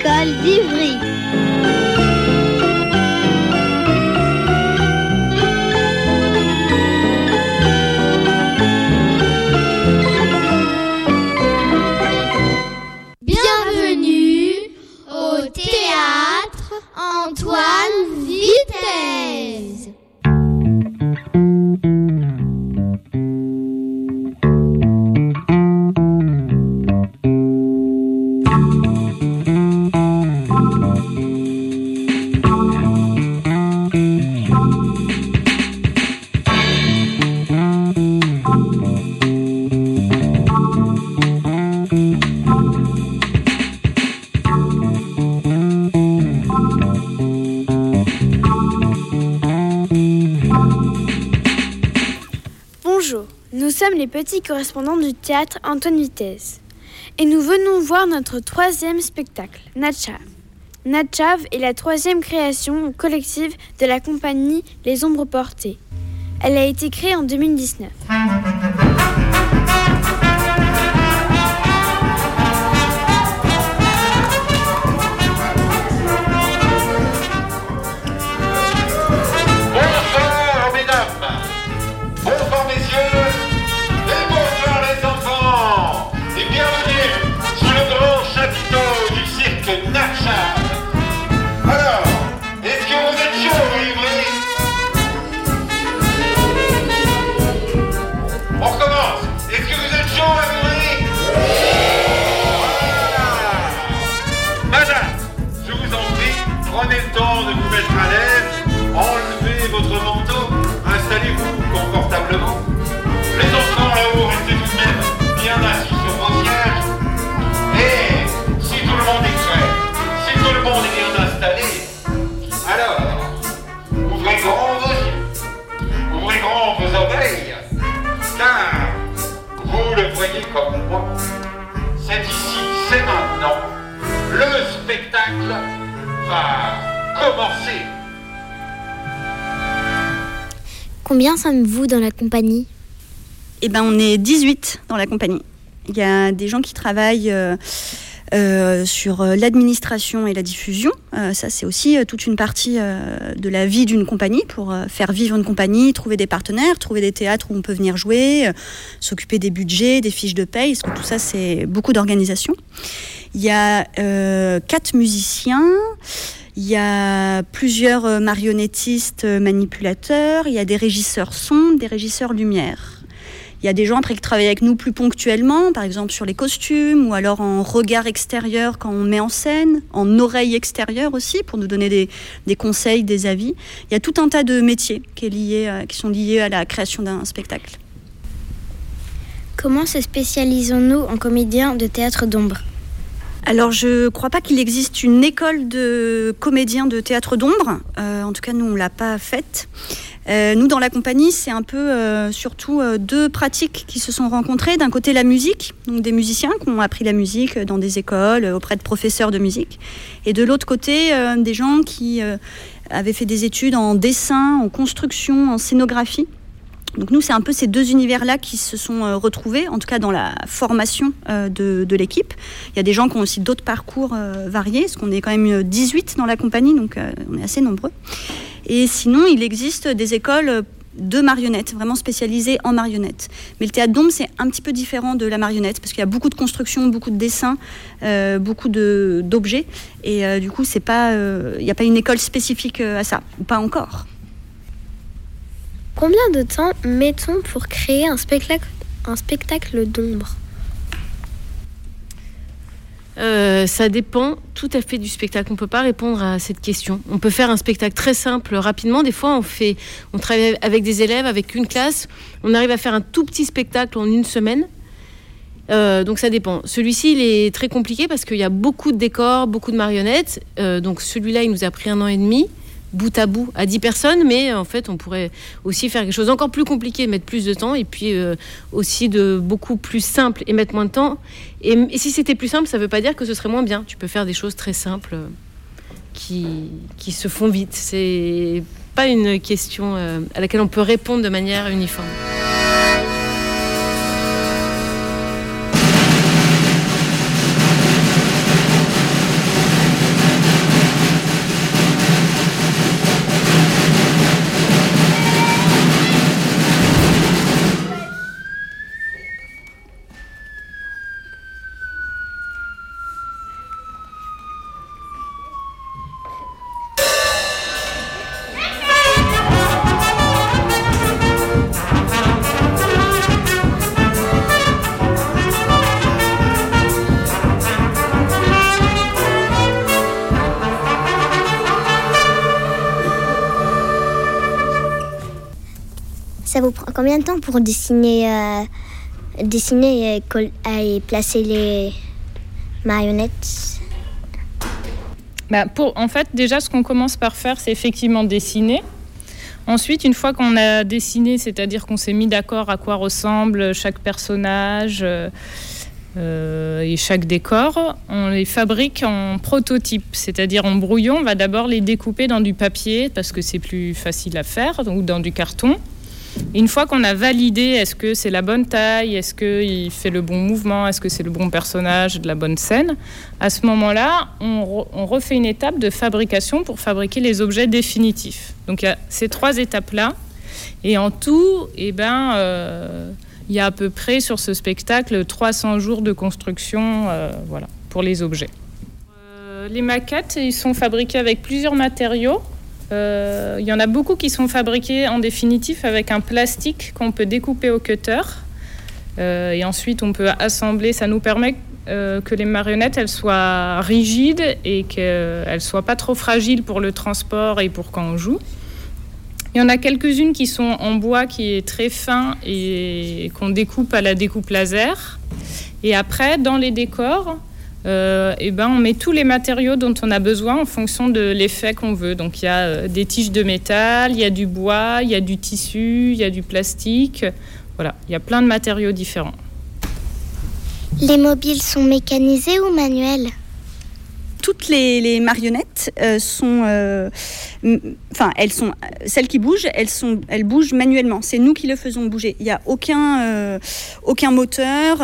l'école d'Ivry. Bienvenue au théâtre Antoine Vitesse. Bonjour, nous sommes les petits correspondants du théâtre Antoine Vitesse et nous venons voir notre 3e spectacle, Natchav. Natchav est la 3e création collective de la compagnie Les Ombres Portées. Elle a été créée en 2019. Bonsoir mesdames, bonsoir messieurs, et bonsoir les enfants, et bienvenue sous le grand chapiteau du cirque Natchav. Alors, est-ce que vous êtes chaud, Ivry? On recommence. Est-ce que vous êtes chaud, Ivry? Voilà. Madame, je vous en prie, prenez le temps de vous mettre à l'aise, enlevez votre manteau, installez-vous confortablement. Les enfants là-haut, restez tout de même bien assis sur vos sièges. Et si tout le monde est prêt, si tout le monde est bien installé, alors, ouvrez grand vos yeux, ouvrez grand vos oreilles, car, vous le voyez comme moi, c'est ici, c'est maintenant, le spectacle va commencer. Combien sommes-vous dans la compagnie ? On est 18 dans la compagnie. Il y a des gens qui travaillent sur l'administration et la diffusion. Ça, c'est aussi toute une partie de la vie d'une compagnie pour faire vivre une compagnie, trouver des partenaires, trouver des théâtres où on peut venir jouer, s'occuper des budgets, des fiches de paye, parce que tout ça, c'est beaucoup d'organisation. Il y a 4 musiciens. Il y a plusieurs marionnettistes manipulateurs, il y a des régisseurs son, des régisseurs lumière. Il y a des gens après qui travaillent avec nous plus ponctuellement, par exemple sur les costumes, ou alors en regard extérieur quand on met en scène, en oreille extérieure aussi, pour nous donner des conseils, des avis. Il y a tout un tas de métiers qui sont liés à la création d'un spectacle. Comment se spécialisons-nous en comédiens de théâtre d'ombre ? Alors, je ne crois pas qu'il existe une école de comédiens de théâtre d'ombre. En tout cas, nous, on ne l'a pas faite. Nous, dans la compagnie, c'est un peu surtout 2 pratiques qui se sont rencontrées. D'un côté, la musique, donc des musiciens qui ont appris la musique dans des écoles, auprès de professeurs de musique. Et de l'autre côté, des gens qui avaient fait des études en dessin, en construction, en scénographie. Donc nous, c'est un peu ces 2 univers-là qui se sont retrouvés, en tout cas dans la formation de l'équipe. Il y a des gens qui ont aussi d'autres parcours variés, parce qu'on est quand même 18 dans la compagnie, donc on est assez nombreux. Et sinon, il existe des écoles de marionnettes, vraiment spécialisées en marionnettes. Mais le théâtre d'ombre, c'est un petit peu différent de la marionnette, parce qu'il y a beaucoup de constructions, beaucoup de dessins, beaucoup d'objets. Et du coup, il n'y a pas une école spécifique à ça, ou pas encore. Combien de temps met-on pour créer un spectacle d'ombre ? Ça dépend tout à fait du spectacle. On ne peut pas répondre à cette question. On peut faire un spectacle très simple rapidement. Des fois, on travaille avec des élèves, avec une classe. On arrive à faire un tout petit spectacle en 1 semaine. Donc ça dépend. Celui-ci, il est très compliqué parce qu'il y a beaucoup de décors, beaucoup de marionnettes. Donc celui-là, il nous a pris 1 an et demi. Bout à bout à 10 personnes, mais en fait on pourrait aussi faire quelque chose encore plus compliqué, mettre plus de temps, et puis aussi de beaucoup plus simple et mettre moins de temps. Et si c'était plus simple, ça ne veut pas dire que ce serait moins bien. Tu peux faire des choses très simples qui se font vite. C'est pas une question à laquelle on peut répondre de manière uniforme. vous prend combien de temps pour dessiner et placer les marionnettes? En fait, déjà, ce qu'on commence par faire, c'est effectivement dessiner. Ensuite, une fois qu'on a dessiné, c'est-à-dire qu'on s'est mis d'accord à quoi ressemble chaque personnage et chaque décor, on les fabrique en prototype, c'est-à-dire en brouillon. On va d'abord les découper dans du papier parce que c'est plus facile à faire, ou dans du carton. Et une fois qu'on a validé, est-ce que c'est la bonne taille, est-ce qu'il fait le bon mouvement, est-ce que c'est le bon personnage, de la bonne scène, à ce moment-là, on refait une étape de fabrication pour fabriquer les objets définitifs. Donc il y a ces 3 étapes-là. Et en tout, il y a à peu près sur ce spectacle 300 jours de construction pour les objets. Les maquettes, ils sont fabriqués avec plusieurs matériaux. Il y en a beaucoup qui sont fabriqués en définitif avec un plastique qu'on peut découper au cutter. Et ensuite, on peut assembler. Ça nous permet que les marionnettes elles soient rigides et qu'elles ne soient pas trop fragiles pour le transport et pour quand on joue. Il y en a quelques-unes qui sont en bois qui est très fin et qu'on découpe à la découpe laser. Et après, dans les décors, on met tous les matériaux dont on a besoin en fonction de l'effet qu'on veut. Donc il y a des tiges de métal, il y a du bois, il y a du tissu, il y a du plastique. Voilà, il y a plein de matériaux différents. Les mobiles sont mécanisés ou manuels ? Toutes les marionnettes sont, elles sont celles qui bougent, elles bougent manuellement. C'est nous qui le faisons bouger. Il n'y a aucun moteur,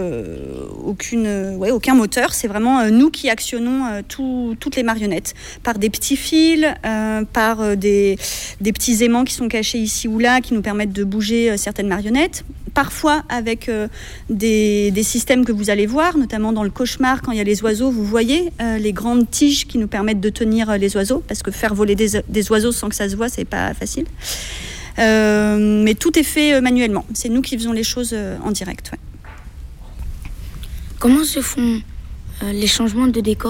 aucun moteur. C'est vraiment nous qui actionnons toutes les marionnettes par des petits fils, par des petits aimants qui sont cachés ici ou là, qui nous permettent de bouger certaines marionnettes. Parfois avec des systèmes que vous allez voir, notamment dans le cauchemar, quand il y a les oiseaux, vous voyez les grandes tiges qui nous permettent de tenir les oiseaux, parce que faire voler des oiseaux sans que ça se voit, c'est pas facile. Mais tout est fait manuellement. C'est nous qui faisons les choses en direct. Ouais. Comment se font les changements de décor ?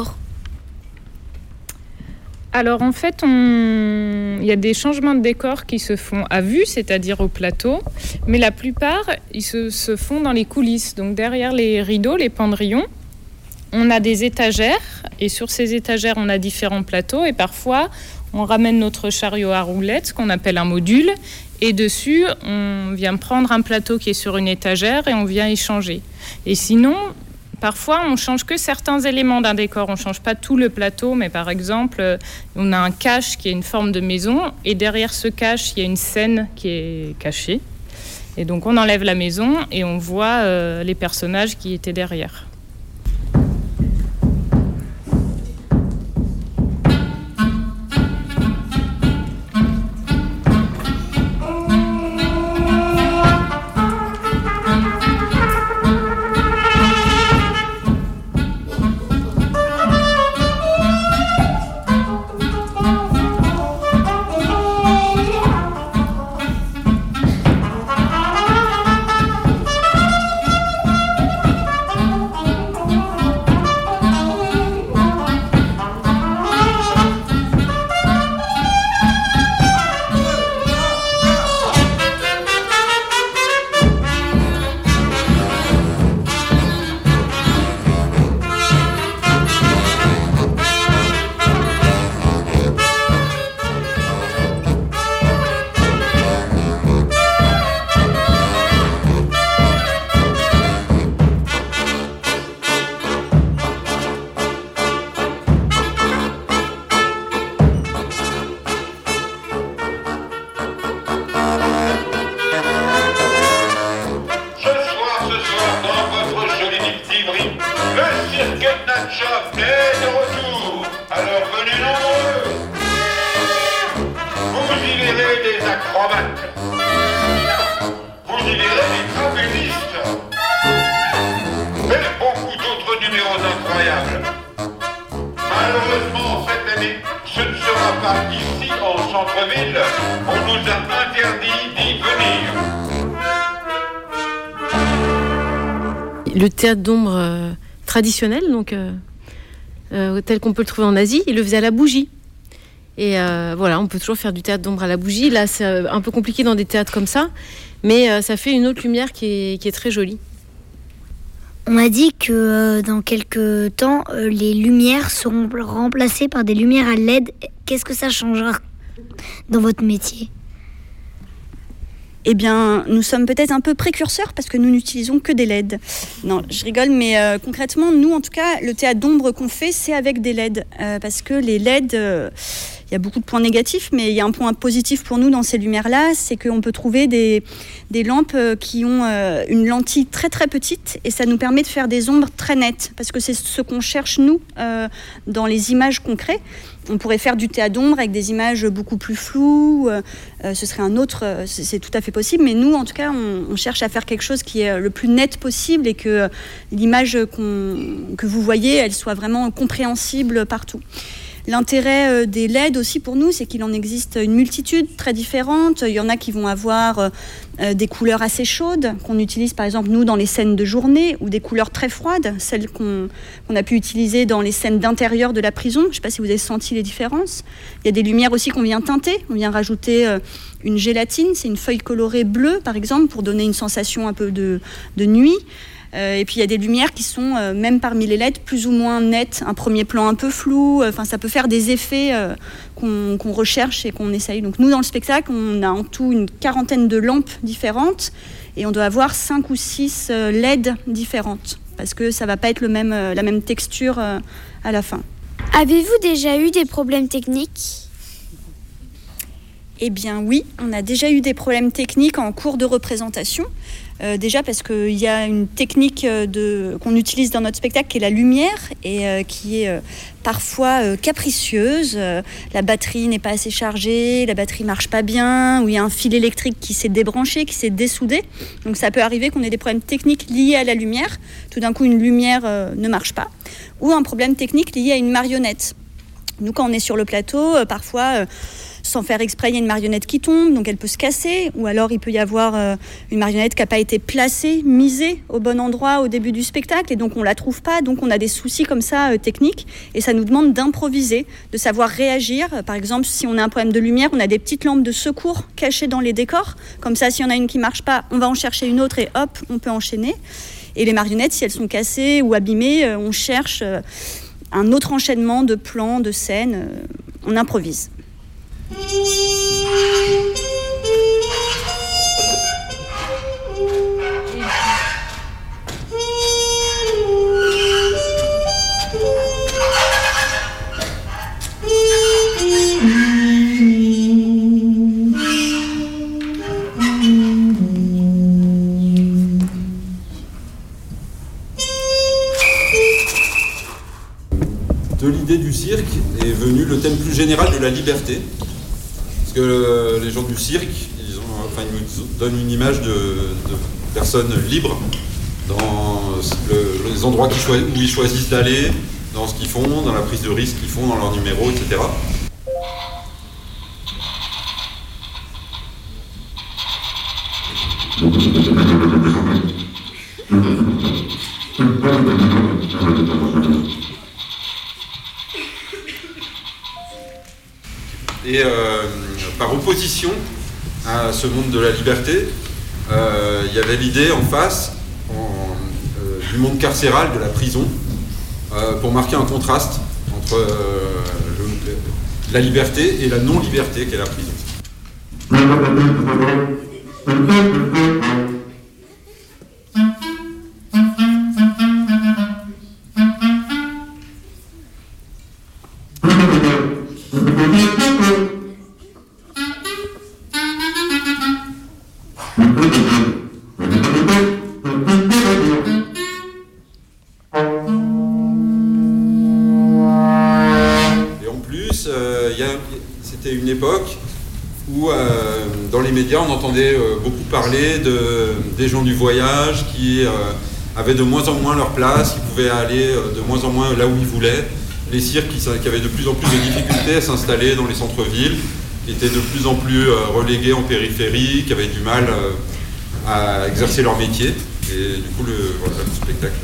Alors en fait, il y a des changements de décor qui se font à vue, c'est-à-dire au plateau, mais la plupart, ils se font dans les coulisses. Donc derrière les rideaux, les pendrillons, on a des étagères, et sur ces étagères, on a différents plateaux, et parfois, on ramène notre chariot à roulettes, ce qu'on appelle un module, et dessus, on vient prendre un plateau qui est sur une étagère, et on vient échanger. Et sinon, parfois, on ne change que certains éléments d'un décor. On ne change pas tout le plateau, mais par exemple, on a un cache qui est une forme de maison, et derrière ce cache, il y a une scène qui est cachée. Et donc, on enlève la maison et on voit les personnages qui étaient derrière. Le théâtre d'ombre traditionnel, donc tel qu'on peut le trouver en Asie, il le faisait à la bougie. Et voilà, on peut toujours faire du théâtre d'ombre à la bougie. Là, c'est un peu compliqué dans des théâtres comme ça, mais ça fait une autre lumière qui est très jolie. On m'a dit que dans quelques temps, les lumières seront remplacées par des lumières à LED. Qu'est-ce que ça changera dans votre métier ? Eh bien, nous sommes peut-être un peu précurseurs parce que nous n'utilisons que des LED. Non, je rigole, mais concrètement, nous, en tout cas, le théâtre d'ombre qu'on fait, c'est avec des LED. Parce que les LED, il y a beaucoup de points négatifs, mais il y a un point positif pour nous dans ces lumières-là, c'est qu'on peut trouver des lampes qui ont une lentille très très petite et ça nous permet de faire des ombres très nettes. Parce que c'est ce qu'on cherche, nous, dans les images qu'on crée. On pourrait faire du théâtre d'ombre avec des images beaucoup plus floues, ce serait un autre, c'est tout à fait possible, mais nous en tout cas on cherche à faire quelque chose qui est le plus net possible et que l'image que vous voyez, elle soit vraiment compréhensible partout. L'intérêt des LED aussi pour nous, c'est qu'il en existe une multitude très différente. Il y en a qui vont avoir des couleurs assez chaudes, qu'on utilise par exemple nous dans les scènes de journée, ou des couleurs très froides, celles qu'on a pu utiliser dans les scènes d'intérieur de la prison. Je ne sais pas si vous avez senti les différences. Il y a des lumières aussi qu'on vient teinter. On vient rajouter une gélatine, c'est une feuille colorée bleue par exemple, pour donner une sensation un peu de nuit. Et puis il y a des lumières qui sont, même parmi les LED, plus ou moins nettes, un premier plan un peu flou, ça peut faire des effets qu'on recherche et qu'on essaye. Donc nous, dans le spectacle, on a en tout une 40aine de lampes différentes et on doit avoir 5 ou 6 LED différentes, parce que ça ne va pas être la même texture à la fin. Avez-vous déjà eu des problèmes techniques ? Eh bien oui, on a déjà eu des problèmes techniques en cours de représentation. Déjà parce qu'il y a une technique qu'on utilise dans notre spectacle qui est la lumière et qui est parfois capricieuse. La batterie n'est pas assez chargée, la batterie ne marche pas bien, ou il y a un fil électrique qui s'est débranché, qui s'est dessoudé. Donc ça peut arriver qu'on ait des problèmes techniques liés à la lumière. Tout d'un coup, une lumière ne marche pas. Ou un problème technique lié à une marionnette. Nous, quand on est sur le plateau, parfois... sans faire exprès, il y a une marionnette qui tombe, donc elle peut se casser, ou alors il peut y avoir une marionnette qui n'a pas été placée, misée au bon endroit au début du spectacle, et donc on ne la trouve pas, donc on a des soucis comme ça techniques, et ça nous demande d'improviser, de savoir réagir. Par exemple, si on a un problème de lumière, on a des petites lampes de secours cachées dans les décors, comme ça, s'il y en a une qui ne marche pas, on va en chercher une autre, et hop, on peut enchaîner. Et les marionnettes, si elles sont cassées ou abîmées, on cherche un autre enchaînement de plans, de scènes, on improvise. De l'idée du cirque est venu le thème plus général de la liberté. Parce que les gens du cirque, ils nous donnent une image de personnes libres dans les endroits où ils choisissent d'aller, dans ce qu'ils font, dans la prise de risque qu'ils font, dans leurs numéros, etc. Et par opposition à ce monde de la liberté, il y avait l'idée en face du monde carcéral, de la prison, pour marquer un contraste entre la liberté et la non-liberté qu'est la prison. C'était une époque où dans les médias on entendait beaucoup parler des gens du voyage qui avaient de moins en moins leur place, qui pouvaient aller de moins en moins là où ils voulaient, les cirques qui avaient de plus en plus de difficultés à s'installer dans les centres-villes, qui étaient de plus en plus relégués en périphérie, qui avaient du mal à exercer leur métier. Et du coup le spectacle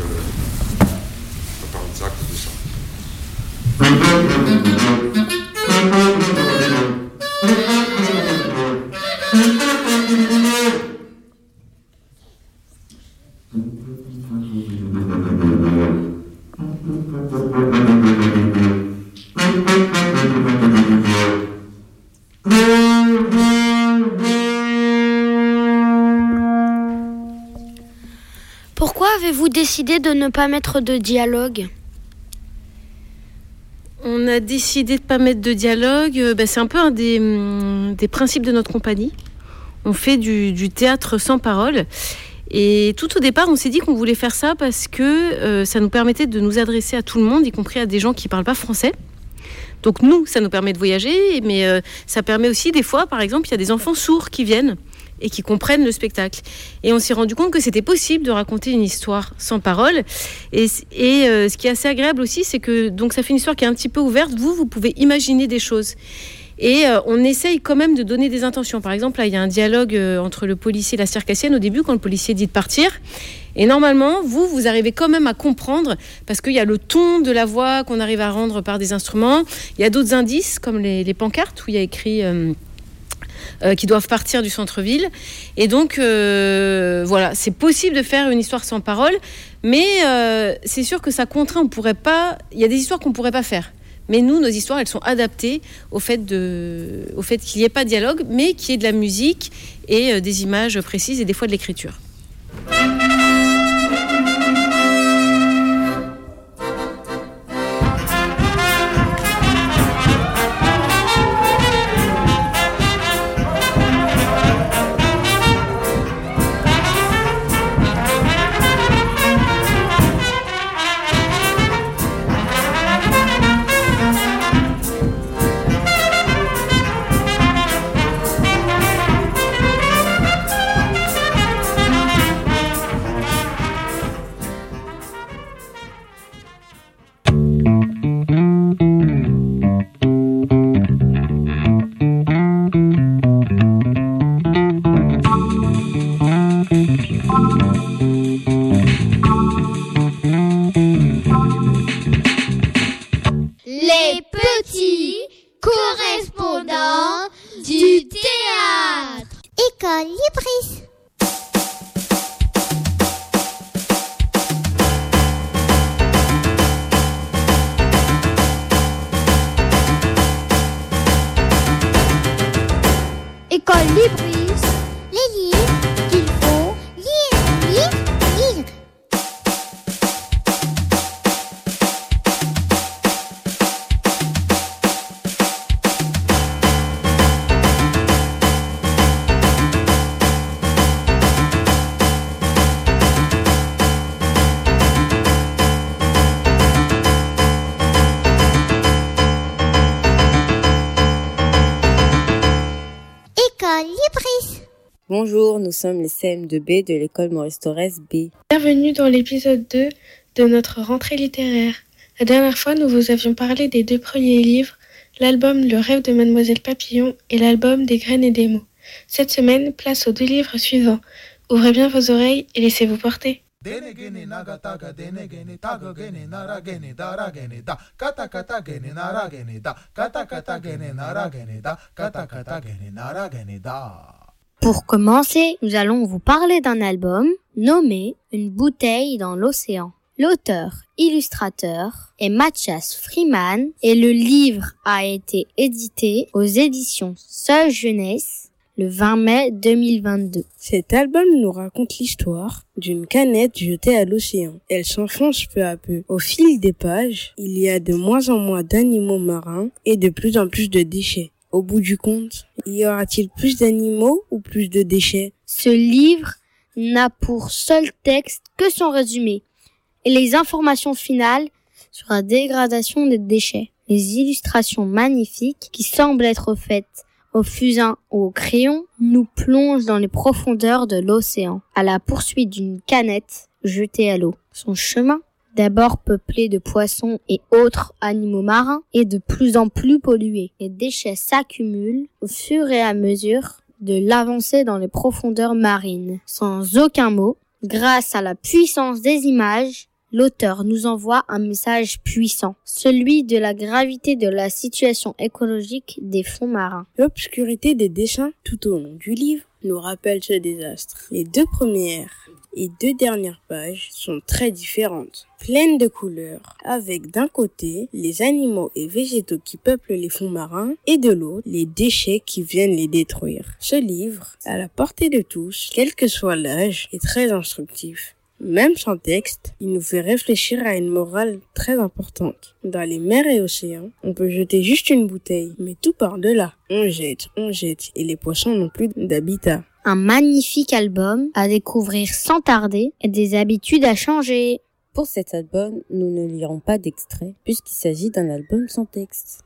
on parle de ça à cause de ça. Pourquoi avez-vous décidé de ne pas mettre de dialogue ? On a décidé de ne pas mettre de dialogue. C'est un peu un des principes de notre compagnie. On fait du théâtre sans parole. Et tout au départ, on s'est dit qu'on voulait faire ça parce que ça nous permettait de nous adresser à tout le monde, y compris à des gens qui ne parlent pas français. Donc nous, ça nous permet de voyager, mais ça permet aussi des fois, par exemple, il y a des enfants sourds qui viennent et qui comprennent le spectacle. Et on s'est rendu compte que c'était possible de raconter une histoire sans parole. Et ce qui est assez agréable aussi, c'est que donc ça fait une histoire qui est un petit peu ouverte. Vous pouvez imaginer des choses. Et on essaye quand même de donner des intentions. Par exemple, là, il y a un dialogue entre le policier et la circassienne au début, quand le policier dit de partir. Et normalement, vous arrivez quand même à comprendre, parce qu'il y a le ton de la voix qu'on arrive à rendre par des instruments. Il y a d'autres indices, comme les pancartes, où il y a écrit... qui doivent partir du centre-ville. Et donc, voilà, c'est possible de faire une histoire sans parole, mais c'est sûr que ça contraint, on pourrait pas... Il y a des histoires qu'on ne pourrait pas faire. Mais nous, nos histoires, elles sont adaptées au fait qu'il n'y ait pas de dialogue, mais qu'il y ait de la musique et des images précises et des fois de l'écriture. Les petits correspondants du théâtre. École Libris. École Libris. Les livres qu'il faut lire. École Libris. Bonjour, nous sommes les CM2B de l'école Maurice Thorez B. Bienvenue dans l'épisode 2 de notre rentrée littéraire. La dernière fois, nous vous avions parlé des 2 premiers livres, l'album Le rêve de Mademoiselle Papillon et l'album Des graines et des mots. Cette semaine, place aux 2 livres suivants. Ouvrez bien vos oreilles et laissez-vous porter. Pour commencer, nous allons vous parler d'un album nommé Une bouteille dans l'océan. L'auteur, illustrateur est Mathias Freeman et le livre a été édité aux éditions Seuil Jeunesse le 20 mai 2022. Cet album nous raconte l'histoire d'une canette jetée à l'océan. Elle s'enfonce peu à peu. Au fil des pages, il y a de moins en moins d'animaux marins et de plus en plus de déchets. Au bout du compte, y aura-t-il plus d'animaux ou plus de déchets ? Ce livre n'a pour seul texte que son résumé et les informations finales sur la dégradation des déchets. Les illustrations magnifiques qui semblent être faites au fusain ou au crayon nous plongent dans les profondeurs de l'océan à la poursuite d'une canette jetée à l'eau. Son chemin, d'abord peuplé de poissons et autres animaux marins, est de plus en plus pollué. Les déchets s'accumulent au fur et à mesure de l'avancée dans les profondeurs marines. Sans aucun mot, grâce à la puissance des images, l'auteur nous envoie un message puissant, celui de la gravité de la situation écologique des fonds marins. L'obscurité des dessins tout au long du livre nous rappelle ce désastre. Les 2 premières et 2 dernières pages sont très différentes, pleines de couleurs, avec d'un côté les animaux et végétaux qui peuplent les fonds marins et de l'autre les déchets qui viennent les détruire. Ce livre, à la portée de tous, quel que soit l'âge, est très instructif. Même sans texte, il nous fait réfléchir à une morale très importante. Dans les mers et océans, on peut jeter juste une bouteille, mais tout part de là. On jette, et les poissons n'ont plus d'habitat. Un magnifique album à découvrir sans tarder et des habitudes à changer. Pour cet album, nous ne lirons pas d'extrait, puisqu'il s'agit d'un album sans texte.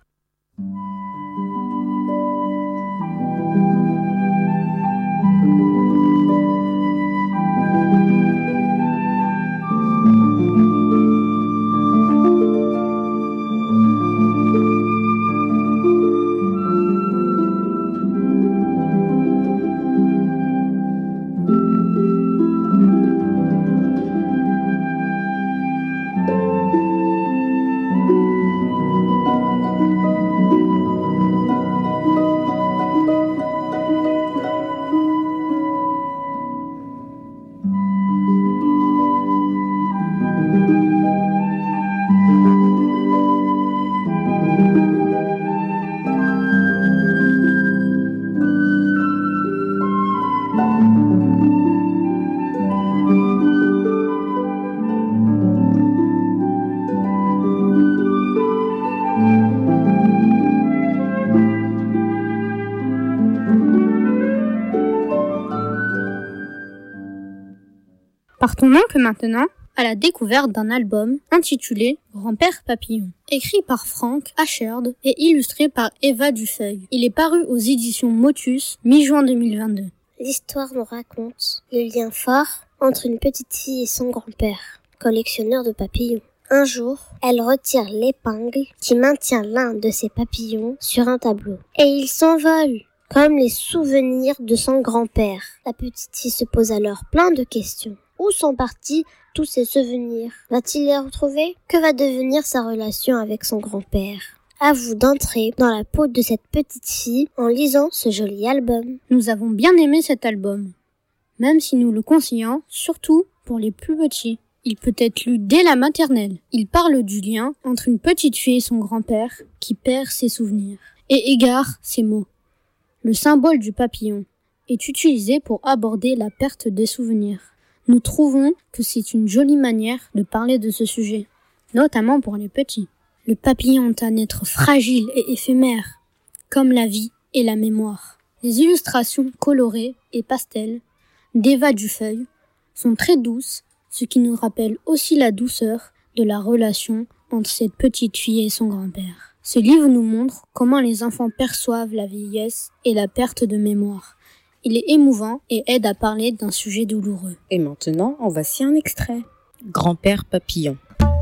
Partons donc maintenant à la découverte d'un album intitulé Grand-père papillon, écrit par Frank Asherd et illustré par Eva Dufeuille. Il est paru aux éditions Motus, mi-juin 2022. L'histoire nous raconte le lien fort entre une petite fille et son grand-père, collectionneur de papillons. Un jour, elle retire l'épingle qui maintient l'un de ses papillons sur un tableau. Et il s'envole, comme les souvenirs de son grand-père. La petite fille se pose alors plein de questions. Où sont partis tous ces souvenirs? Va-t-il les retrouver? Que va devenir sa relation avec son grand-père? À vous d'entrer dans la peau de cette petite fille en lisant ce joli album. Nous avons bien aimé cet album, même si nous le conseillons surtout pour les plus petits. Il peut être lu dès la maternelle. Il parle du lien entre une petite fille et son grand-père qui perd ses souvenirs et égare ses mots. Le symbole du papillon est utilisé pour aborder la perte des souvenirs. Nous trouvons que c'est une jolie manière de parler de ce sujet, notamment pour les petits. Le papillon est un être fragile et éphémère, comme la vie et la mémoire. Les illustrations colorées et pastel d'Eva Dufeuille sont très douces, ce qui nous rappelle aussi la douceur de la relation entre cette petite fille et son grand-père. Ce livre nous montre comment les enfants perçoivent la vieillesse et la perte de mémoire. Il est émouvant et aide à parler d'un sujet douloureux. Et maintenant, en voici un extrait. Grand-père papillon.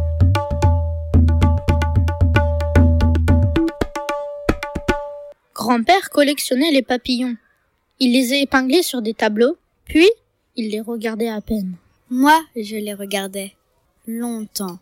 Grand-père collectionnait les papillons. Il les épinglait sur des tableaux, puis il les regardait à peine. Moi, je les regardais. Longtemps.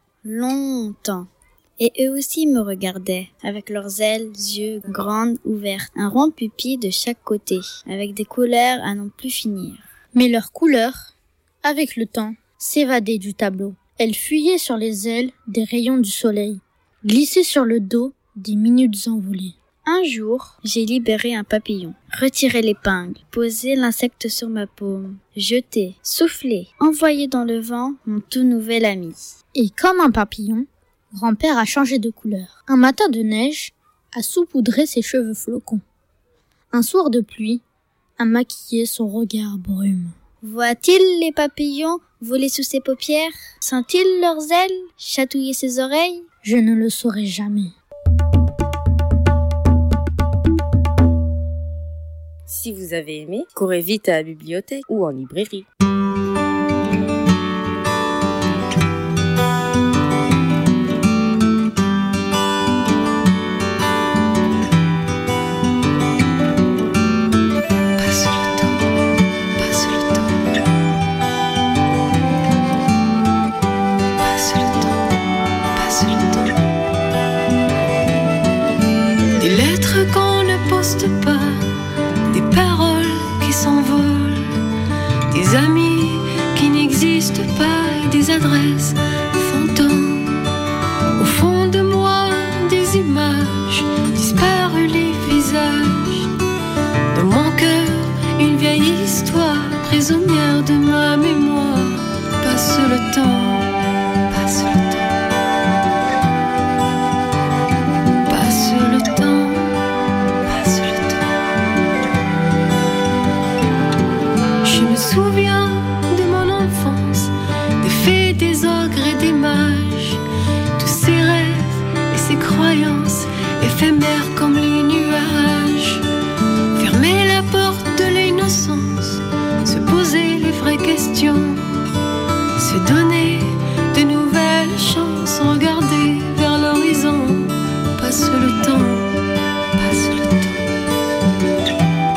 Et eux aussi me regardaient, avec leurs ailes, yeux grandes ouvertes, un rond pupille de chaque côté, avec des couleurs à n'en plus finir. Mais leurs couleurs, avec le temps, s'évadaient du tableau. Elles fuyaient sur les ailes des rayons du soleil, glissaient sur le dos des minutes envolées. Un jour, j'ai libéré un papillon, retiré l'épingle, posé l'insecte sur ma paume, jeté, soufflé, envoyé dans le vent mon tout nouvel ami. Et comme un papillon, grand-père a changé de couleur. Un matin de neige a saupoudré ses cheveux flocons. Un soir de pluie a maquillé son regard brume. Voit-il les papillons voler sous ses paupières? Sent-il leurs ailes chatouiller ses oreilles? Je ne le saurai jamais. Si vous avez aimé, courez vite à la bibliothèque ou en librairie. Pas, des paroles qui s'envolent, des amis aller vers l'horizon. Passe le temps, passe le temps.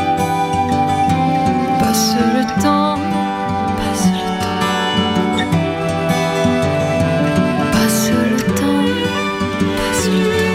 Passe le temps, passe le temps. Passe le temps, passe le temps.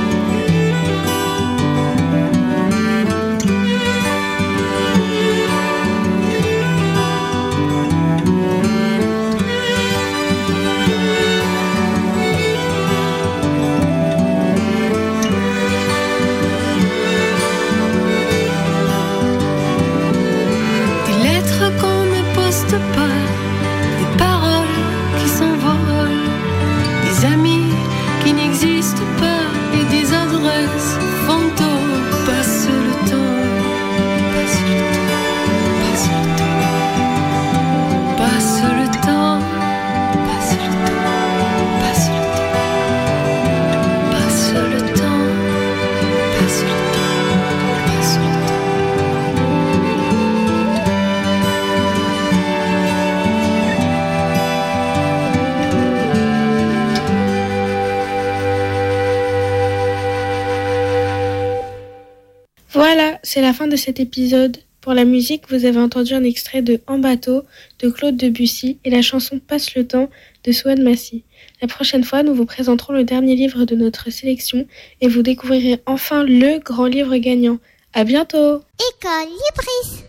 Voilà, c'est la fin de cet épisode. Pour la musique, vous avez entendu un extrait de En bateau de Claude Debussy et la chanson Passe le temps de Souad Massi. La prochaine fois, nous vous présenterons le dernier livre de notre sélection et vous découvrirez enfin le grand livre gagnant. À bientôt. École Libris.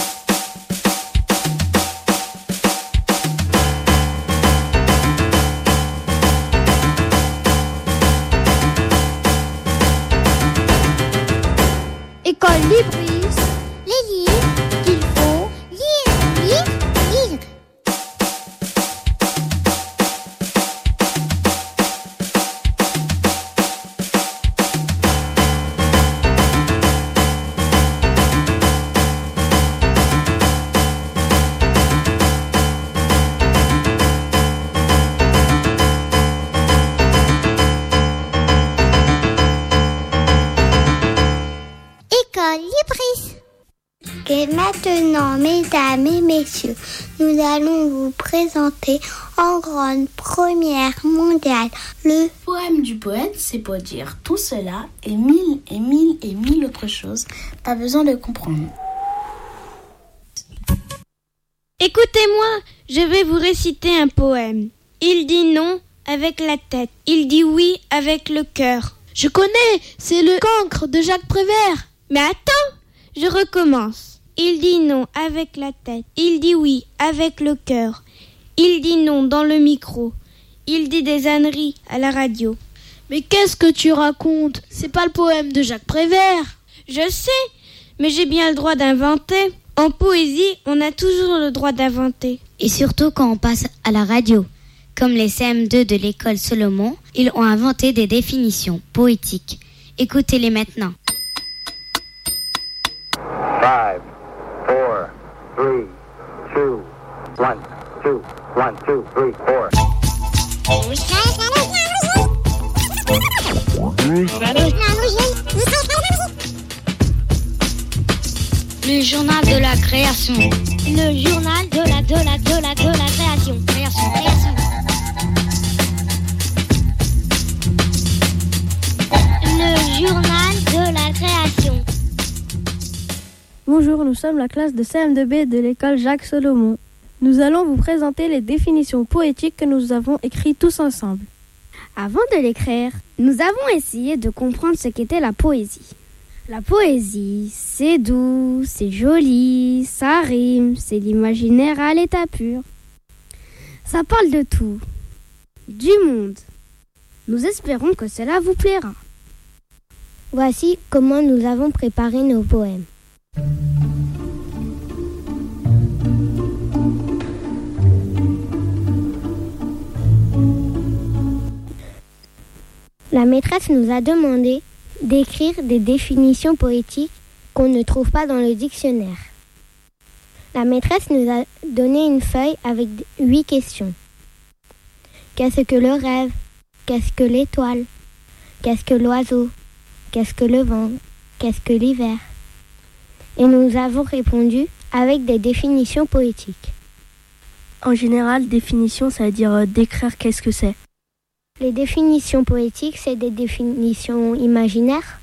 École Libris. Les livres qu'il faut lire, lire, lire. École Libris. Et maintenant, mesdames et messieurs, nous allons vous présenter en grande première mondiale le poème du poète. C'est pour dire tout cela et mille autres choses. Pas besoin de comprendre. Écoutez-moi, je vais vous réciter un poème. Il dit non avec la tête, il dit oui avec le cœur. Je connais, c'est le Cancre de Jacques Prévert. Mais attends, je recommence. Il dit non avec la tête, il dit oui avec le cœur. Il dit non dans le micro, il dit des âneries à la radio. Mais qu'est-ce que tu racontes? C'est pas le poème de Jacques Prévert. Je sais, mais j'ai bien le droit d'inventer. En poésie, on a toujours le droit d'inventer. Et surtout quand on passe à la radio. Comme les CM2 de l'école Solomon, ils ont inventé des définitions poétiques. Écoutez-les maintenant. 5, 4, 3, 2, 1, 2, 1, 2, 3, 4. Le journal de la création. Le journal de la création. Création. Le journal de la création. Bonjour, nous sommes la classe de CM2B de l'école Jacques Solomon. Nous allons vous présenter les définitions poétiques que nous avons écrites tous ensemble. Avant de l'écrire, nous avons essayé de comprendre ce qu'était la poésie. La poésie, c'est doux, c'est joli, ça rime, c'est l'imaginaire à l'état pur. Ça parle de tout, du monde. Nous espérons que cela vous plaira. Voici comment nous avons préparé nos poèmes. La maîtresse nous a demandé d'écrire des définitions poétiques qu'on ne trouve pas dans le dictionnaire. La maîtresse nous a donné une feuille avec 8 questions. Qu'est-ce que le rêve? Qu'est-ce que l'étoile? Qu'est-ce que l'oiseau? Qu'est-ce que le vent? Qu'est-ce que l'hiver? Et nous avons répondu avec des définitions poétiques. En général, définition, ça veut dire décrire qu'est-ce que c'est. Les définitions poétiques, c'est des définitions imaginaires.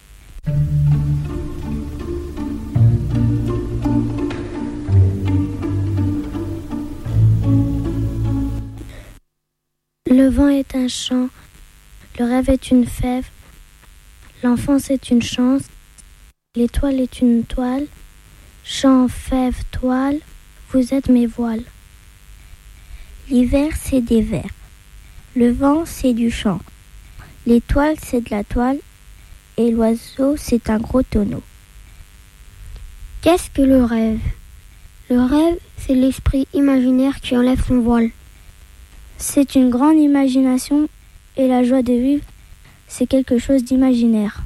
Le vent est un chant, le rêve est une fève, l'enfance est une chance, l'étoile est une toile, chant, fève, toile, vous êtes mes voiles. L'hiver c'est des vers, le vent c'est du chant, l'étoile c'est de la toile et l'oiseau c'est un gros tonneau. Qu'est-ce que le rêve ? Le rêve c'est l'esprit imaginaire qui enlève son voile. C'est une grande imagination et la joie de vivre, c'est quelque chose d'imaginaire.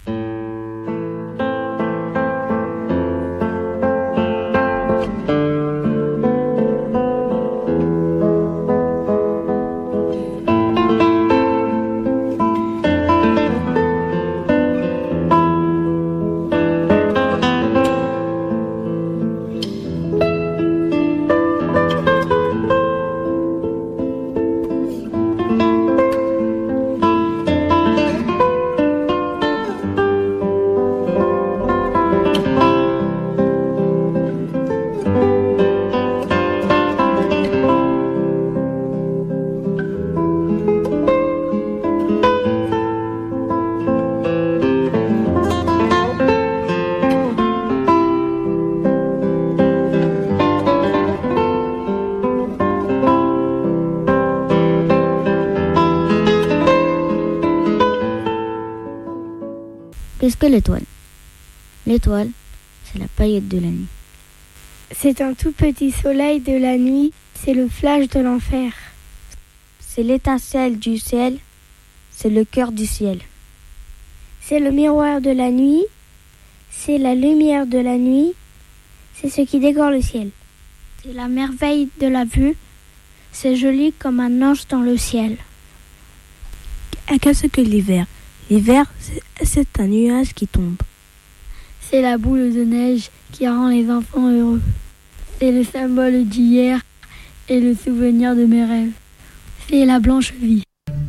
Qu'est-ce que l'étoile ? L'étoile, c'est la paillette de la nuit. C'est un tout petit soleil de la nuit, c'est le flash de l'enfer. C'est l'étincelle du ciel, c'est le cœur du ciel. C'est le miroir de la nuit, c'est la lumière de la nuit, c'est ce qui décore le ciel. C'est la merveille de la vue, c'est joli comme un ange dans le ciel. Qu'est-ce que l'hiver ? L'hiver, c'est un nuage qui tombe. C'est la boule de neige qui rend les enfants heureux. C'est le symbole d'hier et le souvenir de mes rêves. C'est la blanche vie.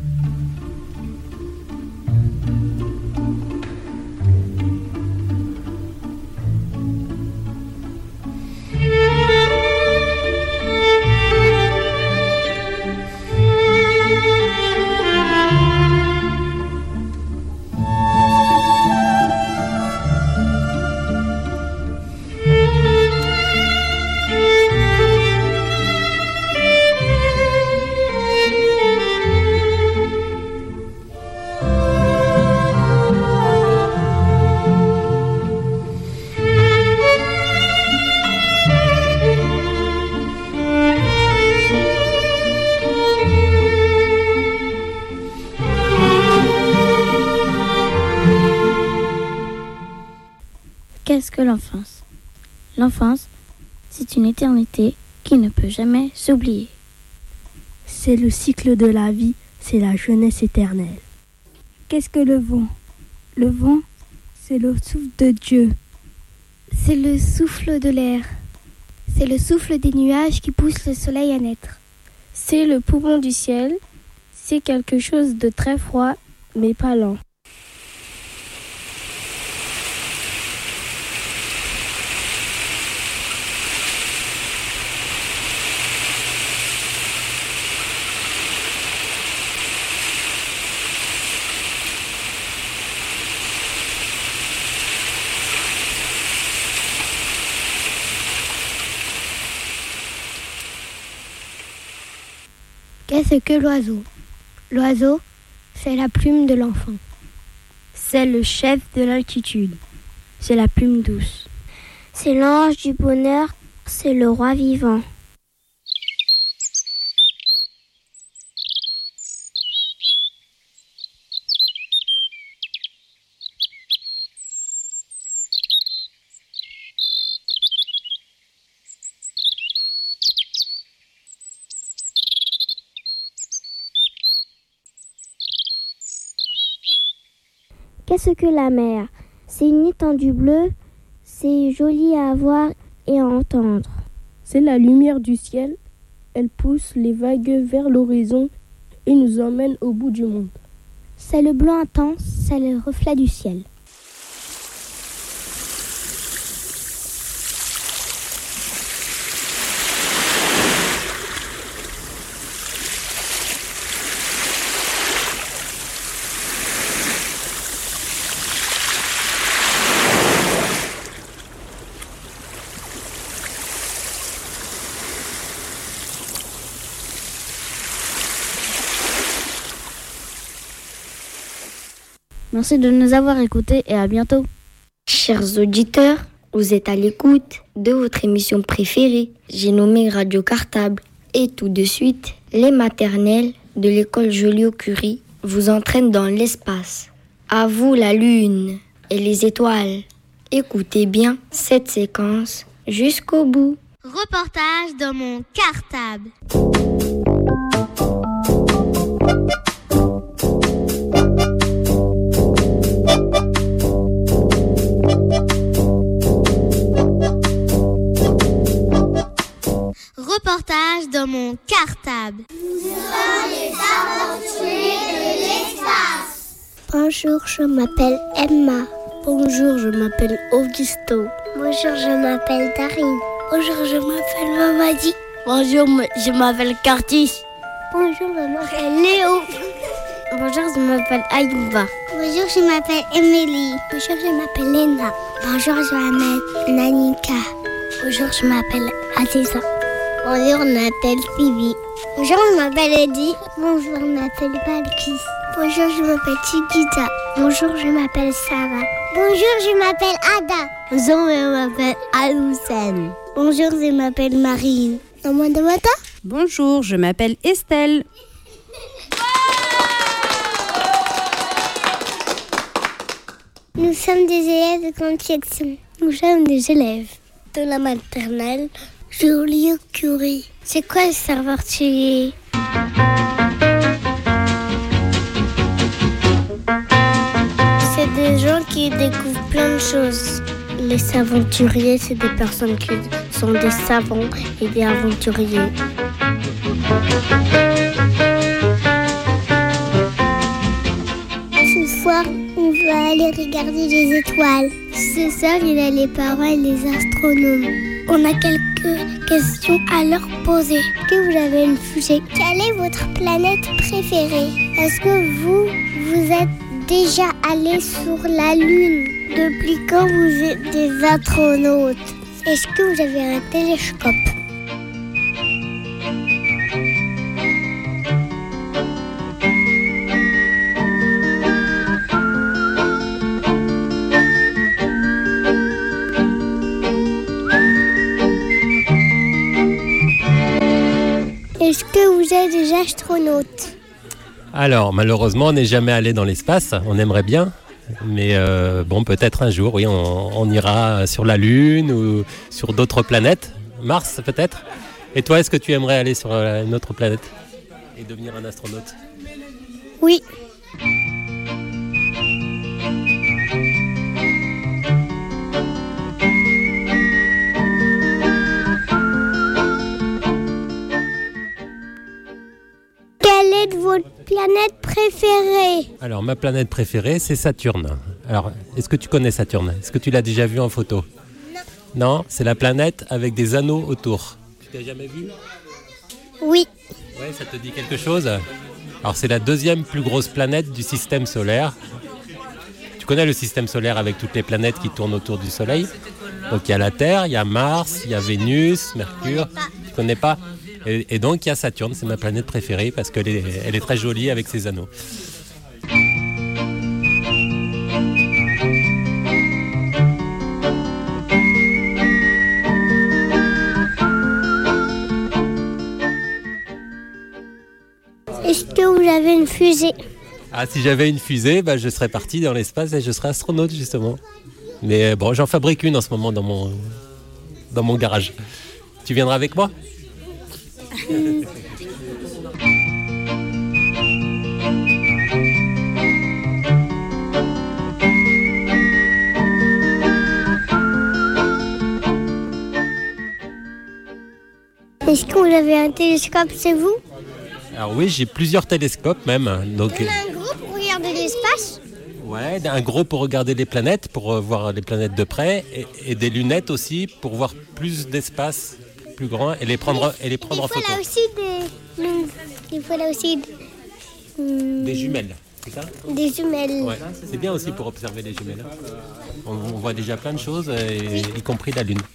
Qu'est-ce que l'enfance ? L'enfance, c'est une éternité qui ne peut jamais s'oublier. C'est le cycle de la vie, c'est la jeunesse éternelle. Qu'est-ce que le vent ? Le vent, c'est le souffle de Dieu. C'est le souffle de l'air. C'est le souffle des nuages qui poussent le soleil à naître. C'est le poumon du ciel. C'est quelque chose de très froid, mais pas lent. Qu'est-ce que l'oiseau ? L'oiseau, c'est la plume de l'enfant. C'est le chef de l'inquiétude. C'est la plume douce. C'est l'ange du bonheur, c'est le roi vivant. Qu'est-ce que la mer ? C'est une étendue bleue, c'est joli à voir et à entendre. C'est la lumière du ciel, elle pousse les vagues vers l'horizon et nous emmène au bout du monde. C'est le blanc intense, c'est le reflet du ciel. Merci de nous avoir écoutés et à bientôt. Chers auditeurs, vous êtes à l'écoute de votre émission préférée, j'ai nommé Radio Cartable. Et tout de suite, les maternelles de l'école Joliot-Curie vous entraînent dans l'espace. À vous la lune et les étoiles. Écoutez bien cette séquence jusqu'au bout. Reportage dans mon cartable. Reportage dans mon cartable. Nous sommes les aventuriers de l'espace. Bonjour, je m'appelle Emma. Bonjour, je m'appelle Augusto. Bonjour, je m'appelle Darine. Bonjour, je m'appelle Mamadi. Bonjour, je m'appelle Curtis. Bonjour, je m'appelle Léo. Bonjour, je m'appelle Ayouba. Bonjour, je m'appelle Émilie. Bonjour, je m'appelle Léna. Bonjour, je m'appelle Nanika. Bonjour, je m'appelle Aziza. Bonjour, je m'appelle Sylvie. Bonjour, je m'appelle Eddie. Bonjour, je m'appelle Balkis. Bonjour, je m'appelle Chiquita. Bonjour, je m'appelle Sarah. Bonjour, je m'appelle Ada. Bonjour, je m'appelle Aloussen. Bonjour, je m'appelle Marine. Bonjour, je m'appelle Estelle. Nous sommes des élèves de grande section. Nous sommes des élèves de la maternelle Joliot-Curie. C'est quoi le saventurier? C'est des gens qui découvrent plein de choses. Les aventuriers, c'est des personnes qui sont des savants et des aventuriers. Ce soir, on va aller regarder les étoiles. Ce soir, il y a les parents et les astronomes. On a quelques questions à leur poser. Est-ce que vous avez une fusée? Quelle est votre planète préférée? Est-ce que vous êtes déjà allé sur la Lune? Depuis quand vous êtes des astronautes? Est-ce que vous avez un télescope? Est-ce que vous êtes des astronautes? Alors, malheureusement, on n'est jamais allé dans l'espace. On aimerait bien. Mais bon, peut-être un jour, oui, on ira sur la Lune ou sur d'autres planètes. Mars, peut-être. Et toi, est-ce que tu aimerais aller sur une autre planète et devenir un astronaute? Oui. Quelle est votre planète préférée? Alors, ma planète préférée, c'est Saturne. Alors, est-ce que tu connais Saturne? Est-ce que tu l'as déjà vu en photo? Non, c'est la planète avec des anneaux autour. Tu l'as jamais vu? Oui. Ouais, ça te dit quelque chose? Alors, c'est la deuxième plus grosse planète du système solaire. Tu connais le système solaire avec toutes les planètes qui tournent autour du Soleil? Donc, il y a la Terre, il y a Mars, il y a Vénus, Mercure. Tu connais pas? Et donc, il y a Saturne, c'est ma planète préférée parce qu'elle est très jolie avec ses anneaux. Est-ce que vous avez une fusée? Ah, si j'avais une fusée, je serais parti dans l'espace et je serais astronaute, justement. Mais bon, j'en fabrique une en ce moment dans mon garage. Tu viendras avec moi? Est-ce que vous avez un télescope, c'est vous? Alors oui, j'ai plusieurs télescopes même. Donc... Il y en a un gros pour regarder l'espace. Ouais, un gros pour regarder les planètes, pour voir les planètes de près, et des lunettes aussi pour voir plus d'espace, plus grand, et les prendre en photo. Il faut là aussi des jumelles, c'est ça ? Des jumelles. Ouais, c'est bien aussi pour observer les jumelles. On voit déjà plein de choses, y compris la Lune.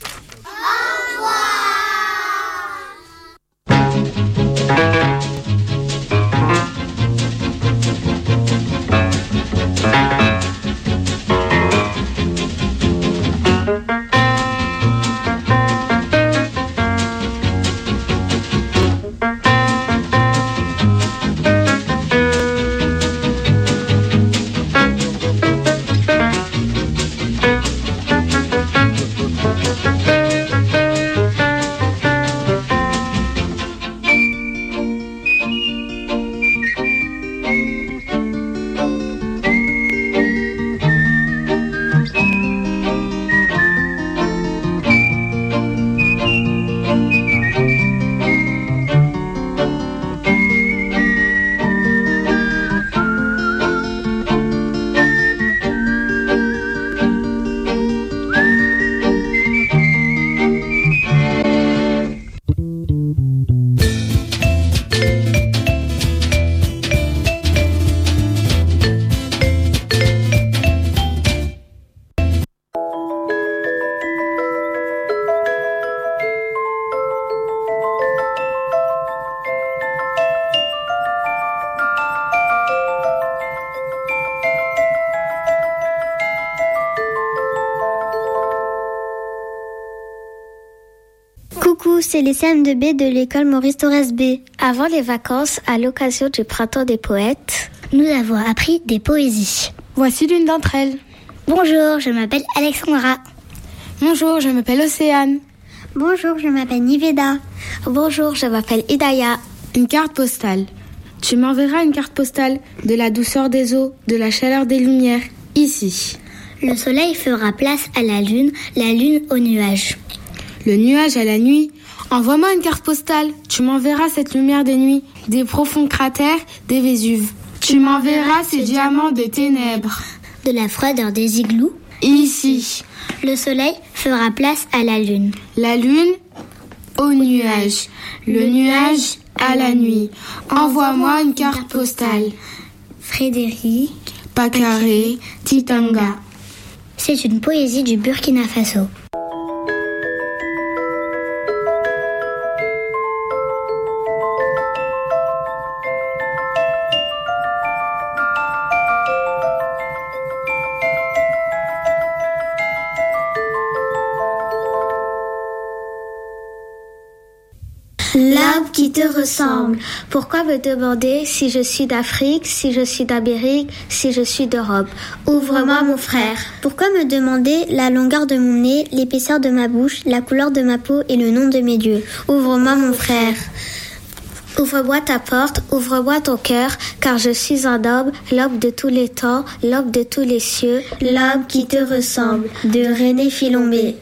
Coucou, c'est les CM2B de l'école Maurice Thorez B. Avant les vacances, à l'occasion du printemps des poètes, nous avons appris des poésies. Voici l'une d'entre elles. Bonjour, je m'appelle Alexandra. Bonjour, je m'appelle Océane. Bonjour, je m'appelle Niveda. Bonjour, je m'appelle Hidaya. Une carte postale. Tu m'enverras une carte postale de la douceur des eaux, de la chaleur des lumières, ici. Le soleil fera place à la lune aux nuages. Le nuage à la nuit. Envoie-moi une carte postale. Tu m'enverras cette lumière des nuits, des profonds cratères, des Vésuves. Tu m'enverras ces diamants des ténèbres. De la froideur des igloos. Ici. Le soleil fera place à la lune. La lune au nuage. Le nuage à la nuit. Envoie-moi une carte postale. Frédéric Pacaré Titanga. C'est une poésie du Burkina Faso. L'arbre qui te ressemble. Pourquoi me demander si je suis d'Afrique, si je suis d'Amérique, si je suis d'Europe? Ouvre-moi mon frère. Pourquoi me demander la longueur de mon nez, l'épaisseur de ma bouche, la couleur de ma peau et le nom de mes dieux? Ouvre-moi mon frère. Ouvre-moi ta porte, ouvre-moi ton cœur, car je suis un homme, l'homme de tous les temps, l'homme de tous les cieux, l'homme qui te ressemble. De René Philombé.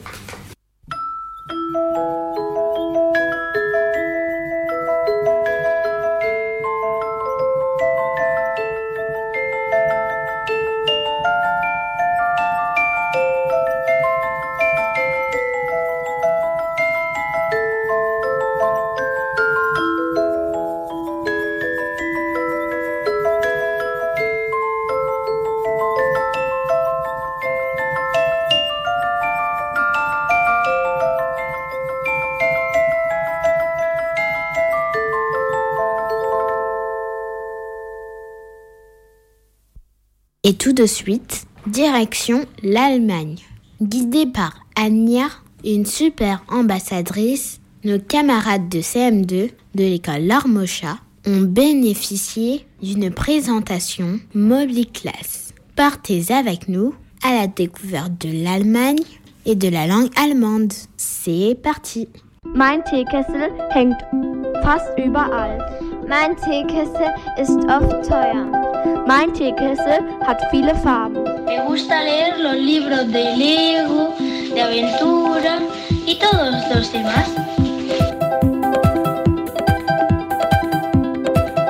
Et tout de suite, direction l'Allemagne. Guidée par Anya, une super ambassadrice, nos camarades de CM2 de l'école Larmocha ont bénéficié d'une présentation Mobile Class. Partez avec nous à la découverte de l'Allemagne et de la langue allemande. C'est parti. Mein Teekessel hängt fast überall. Mein Teekessel ist oft teuer. Mein Teekessel hat viele Farben. Me gusta leer los libros de Lego, de aventura y todos los demás.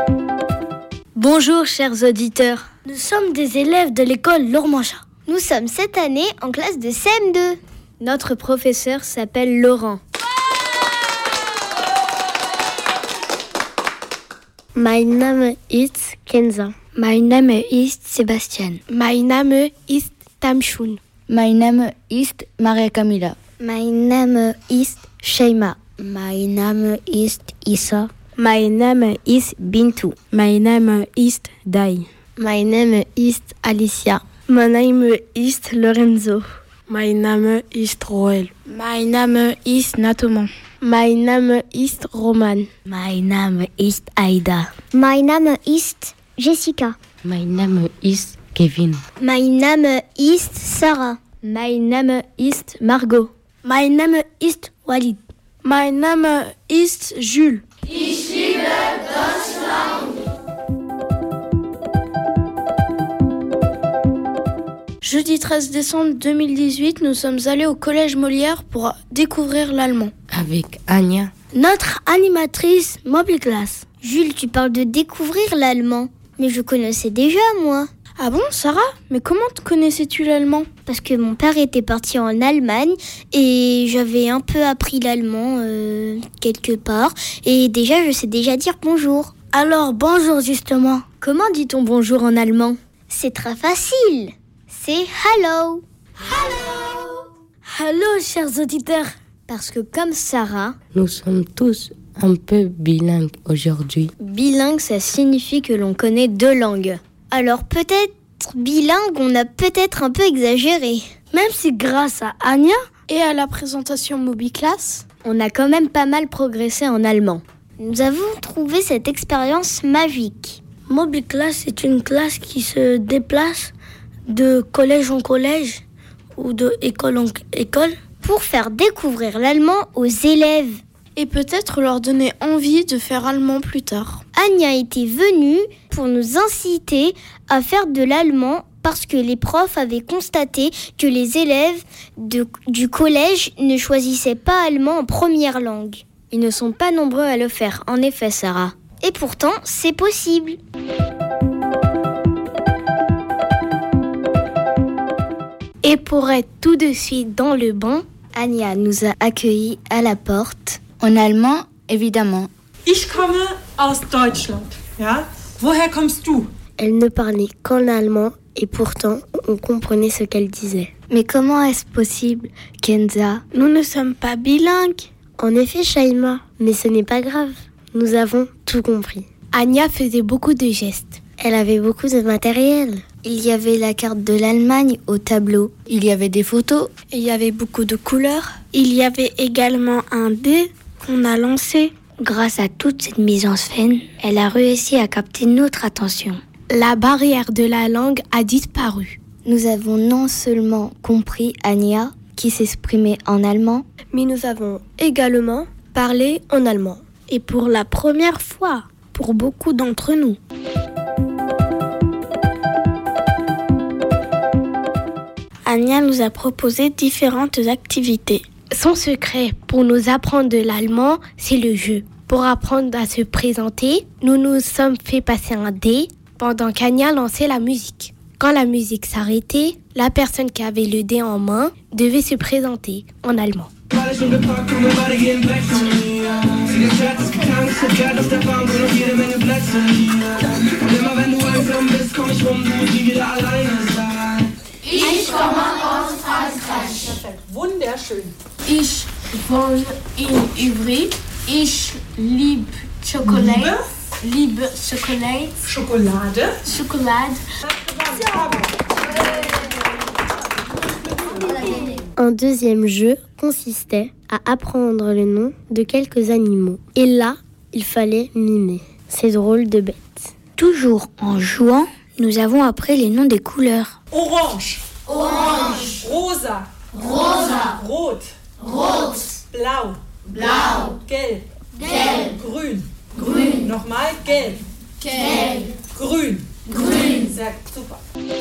Bonjour chers auditeurs. Nous sommes des élèves de l'école Lourmancha. Nous sommes cette année en classe de CM2. Notre professeur s'appelle Laurent. My name is Kenza. My name is Sebastian. My name is Tamshun. My name is Maria Camila. My name is Sheima. My name is Isa. My name is Bintu. My name is Dai. My name is Alicia. My name is Lorenzo. My name is Roel. My name is Natoman. My name is Roman. My name is Aida. My name is Jessica. My name is Kevin. My name is Sarah. My name is Margot. My name is Walid. My name is Jules. Ich liebe Deutschland. Jeudi 13 décembre 2018, nous sommes allés au collège Molière pour découvrir l'allemand. Avec Anya. Notre animatrice Mobile Class. Jules, tu parles de découvrir l'allemand. Mais je connaissais déjà, moi. Ah bon, Sarah? Mais comment connaissais-tu l'allemand? Parce que mon père était parti en Allemagne et j'avais un peu appris l'allemand quelque part. Et déjà, je sais déjà dire bonjour. Alors, bonjour justement. Comment dit-on bonjour en allemand? C'est très facile. C'est hello. Hello, chers auditeurs. Parce que comme Sarah, nous sommes tous un peu bilingues aujourd'hui. Bilingue, ça signifie que l'on connaît 2 langues. Alors peut-être bilingue, on a peut-être un peu exagéré. Même si grâce à Anya et à la présentation Mobiclass, on a quand même pas mal progressé en allemand. Nous avons trouvé cette expérience magique. Mobiclass est une classe qui se déplace de collège en collège ou de école en école pour faire découvrir l'allemand aux élèves. Et peut-être leur donner envie de faire allemand plus tard. Anya était venue pour nous inciter à faire de l'allemand parce que les profs avaient constaté que les élèves du collège ne choisissaient pas allemand en première langue. Ils ne sont pas nombreux à le faire, en effet, Sarah. Et pourtant, c'est possible. Et pour être tout de suite dans le banc, Anya nous a accueillis à la porte. En allemand, évidemment. Ich komme aus Deutschland. Ja? Woher kommst du? Elle ne parlait qu'en allemand et pourtant, on comprenait ce qu'elle disait. Mais comment est-ce possible, Kenza? Nous ne sommes pas bilingues. En effet, Shaima, mais ce n'est pas grave. Nous avons tout compris. Anya faisait beaucoup de gestes. Elle avait beaucoup de matériel. Il y avait la carte de l'Allemagne au tableau. Il y avait des photos. Il y avait beaucoup de couleurs. Il y avait également un dé qu'on a lancé. Grâce à toute cette mise en scène, elle a réussi à capter notre attention. La barrière de la langue a disparu. Nous avons non seulement compris Anya, qui s'exprimait en allemand, mais nous avons également parlé en allemand. Et pour la première fois, pour beaucoup d'entre nous. Anya nous a proposé différentes activités. Son secret pour nous apprendre de l'allemand, c'est le jeu. Pour apprendre à se présenter, nous nous sommes fait passer un dé pendant qu'Anya lançait la musique. Quand la musique s'arrêtait, la personne qui avait le dé en main devait se présenter en allemand. Ich komme aus Frankreich. Wunderschön. Ich wohne in Ivry. Ich liebe Schokolade. Liebe Schokolade. Schokolade. Schokolade. Un deuxième jeu consistait à apprendre le nom de quelques animaux. Et là, il fallait mimer ces drôles de bêtes. Toujours en jouant, nous avons appris les noms des couleurs. Orange. Orange. Rosa. Rosa. Rot. Rot. Blau. Blau. Gelb. Gelb. Grün. Grün. Nochmal gelb. Gelb. Grün. Grün. Sehr super.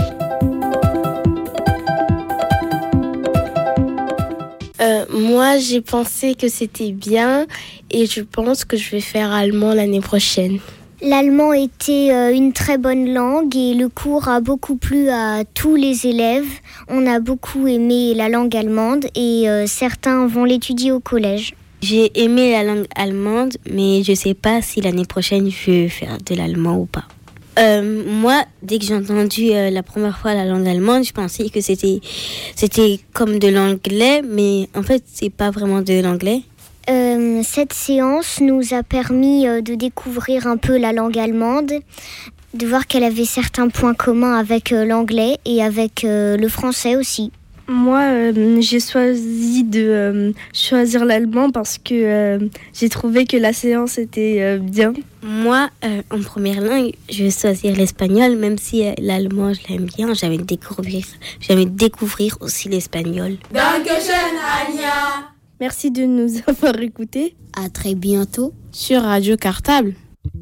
Moi, j'ai pensé que c'était bien et je pense que je vais faire allemand l'année prochaine. L'allemand était une très bonne langue et le cours a beaucoup plu à tous les élèves. On a beaucoup aimé la langue allemande et certains vont l'étudier au collège. J'ai aimé la langue allemande, mais je ne sais pas si l'année prochaine je vais faire de l'allemand ou pas. Moi, dès que j'ai entendu la première fois la langue allemande, je pensais que c'était comme de l'anglais, mais en fait, c'est pas vraiment de l'anglais. Cette séance nous a permis de découvrir un peu la langue allemande, de voir qu'elle avait certains points communs avec l'anglais et avec le français aussi. Moi, j'ai choisi de choisir l'allemand parce que j'ai trouvé que la séance était bien. Moi, en première langue, je vais choisir l'espagnol, même si l'allemand, je l'aime bien. J'avais découvrir aussi l'espagnol. Dankeschön, Anja! Merci de nous avoir écoutés. À très bientôt sur Radio Cartable.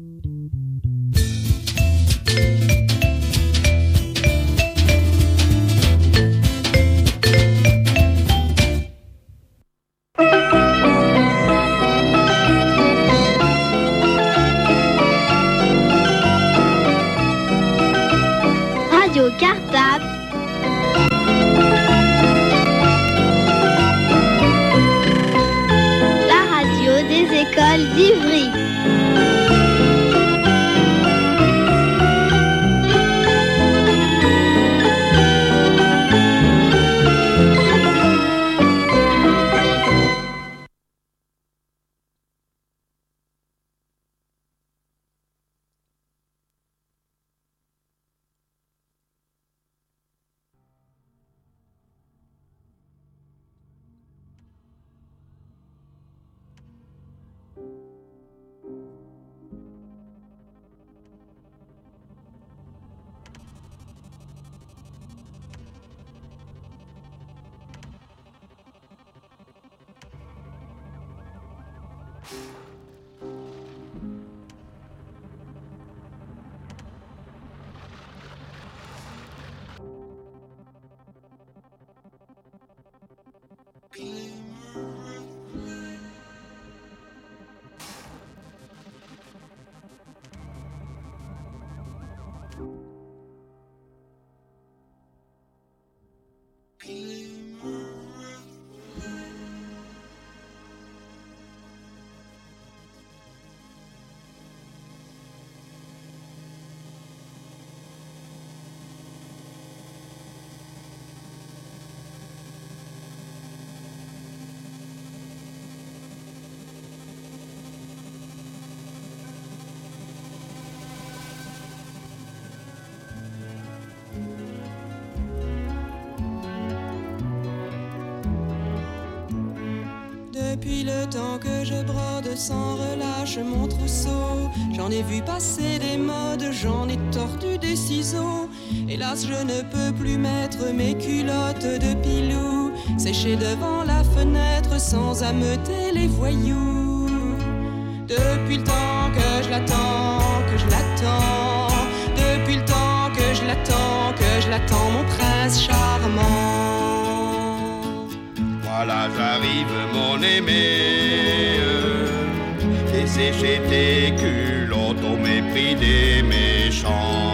Radio Cartable. La radio des écoles d'Ivry. Depuis le temps que je brode sans relâche mon trousseau, j'en ai vu passer des modes, j'en ai tordu des ciseaux. Hélas, je ne peux plus mettre mes culottes de pilou sécher devant la fenêtre sans ameuter les voyous. Depuis le temps que je l'attends, que je l'attends, depuis le temps que je l'attends, que je l'attends, mon prince charmant. Voilà, j'arrive, mon aimé, dessécher tes culottes au mépris des méchants.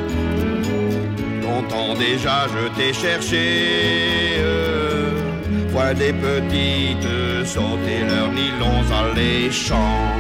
Longtemps déjà je t'ai cherché, vois des petites sauter leurs nylons alléchants.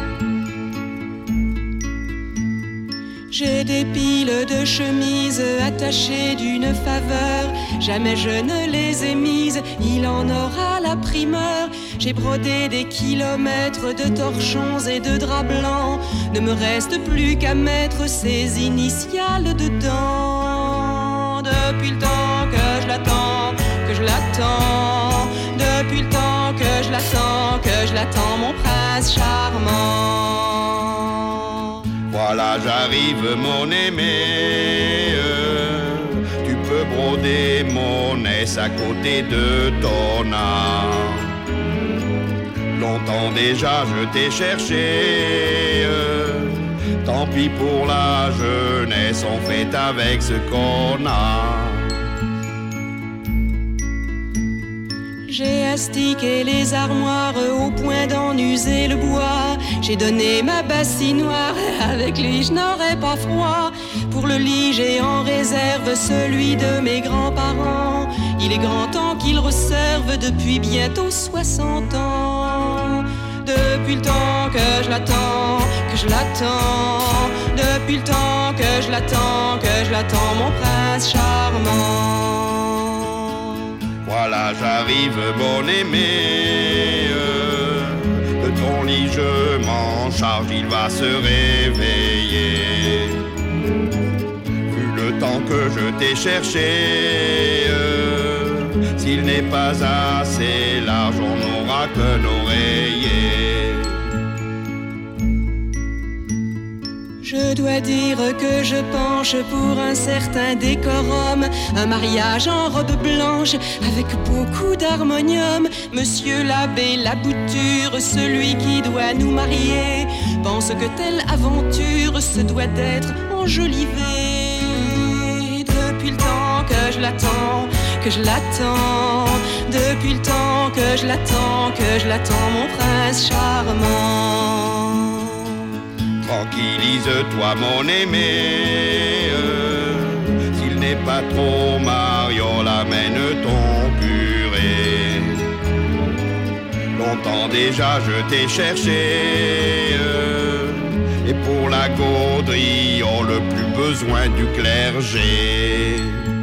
J'ai des piles de chemises attachées d'une faveur, jamais je ne les ai mises, il en aura la primeur. J'ai brodé des kilomètres de torchons et de draps blancs, ne me reste plus qu'à mettre ces initiales dedans. Depuis le temps que je l'attends, que je l'attends, depuis le temps que je l'attends, que je l'attends, mon prince charmant. Voilà, j'arrive, mon aimé, tu peux broder mon aisse à côté de ton âme. Longtemps déjà je t'ai cherché, tant pis pour la jeunesse, on fait avec ce qu'on a. J'ai astiqué les armoires au point d'en user le bois. J'ai donné ma bassinoire, avec lui je n'aurais pas froid. Pour le lit j'ai en réserve celui de mes grands-parents. Il est grand temps qu'il reserve depuis bientôt 60 ans. Depuis le temps que je l'attends, que je l'attends. Depuis le temps que je l'attends, que je l'attends, mon prince charmant. Voilà, j'arrive, mon aimé. De ton lit, je m'en charge, il va se réveiller. Vu le temps que je t'ai cherché, s'il n'est pas assez large, on n'aura qu'un oreiller. Je dois dire que je penche pour un certain décorum, un mariage en robe blanche avec beaucoup d'harmonium. Monsieur l'abbé Labouture, celui qui doit nous marier, pense que telle aventure se doit d'être enjolivée. Depuis le temps que je l'attends, que je l'attends. Depuis le temps que je l'attends, mon prince charmant. Tranquillise-toi, mon aimé. S'il n'est pas trop mariole, amène ton curé. Longtemps déjà je t'ai cherché. Et pour la gaudrie, on le plus besoin du clergé.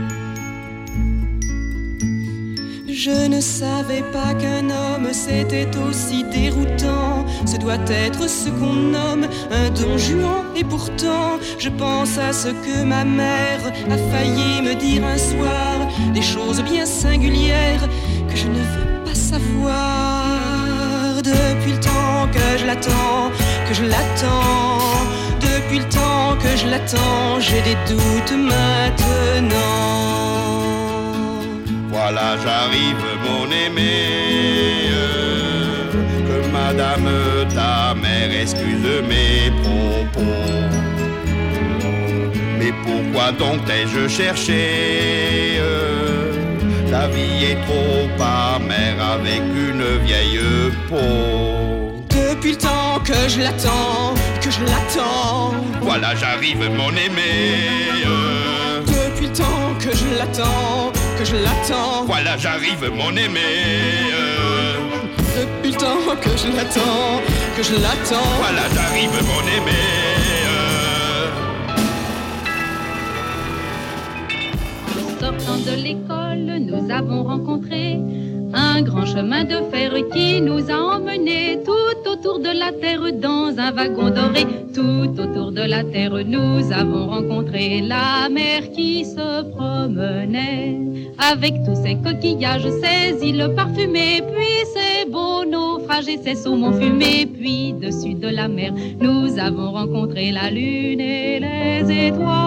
Je ne savais pas qu'un homme c'était aussi déroutant. Ce doit être ce qu'on nomme un don Juan. Et pourtant je pense à ce que ma mère a failli me dire un soir, des choses bien singulières que je ne veux pas savoir. Depuis le temps que je l'attends, que je l'attends. Depuis le temps que je l'attends, j'ai des doutes maintenant. Voilà, j'arrive, mon aimé. Que madame ta mère excuse mes propos. Mais pourquoi donc t'ai-je cherché? La vie est trop amère avec une vieille peau. Depuis le temps que je l'attends, que je l'attends. Voilà, j'arrive, mon aimé. Depuis le temps que je l'attends, que je l'attends. Voilà, j'arrive, mon aimé. Depuis le temps que je l'attends, que je l'attends. Voilà, j'arrive, mon aimé. Sortant de l'école, nous avons rencontré un grand chemin de fer qui nous a emmenés tout autour de la terre dans un wagon doré. Tout autour de la terre, nous avons rencontré la mer qui se promenait avec tous ses coquillages, ses îles parfumées, puis ses beaux naufrages et ses saumons fumés. Puis dessus de la mer, nous avons rencontré la lune et les étoiles.